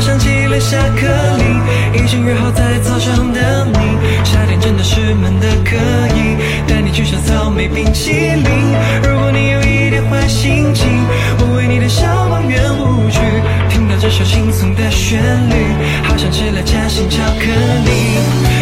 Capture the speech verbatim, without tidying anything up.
想起了下课铃，已经约好在操场等你。夏天真的是闷的可以带你去吃草莓冰淇淋。如果你有一点坏心情，我为你的小公园舞曲，听到这首轻松的旋律，好想吃了夹心巧克力。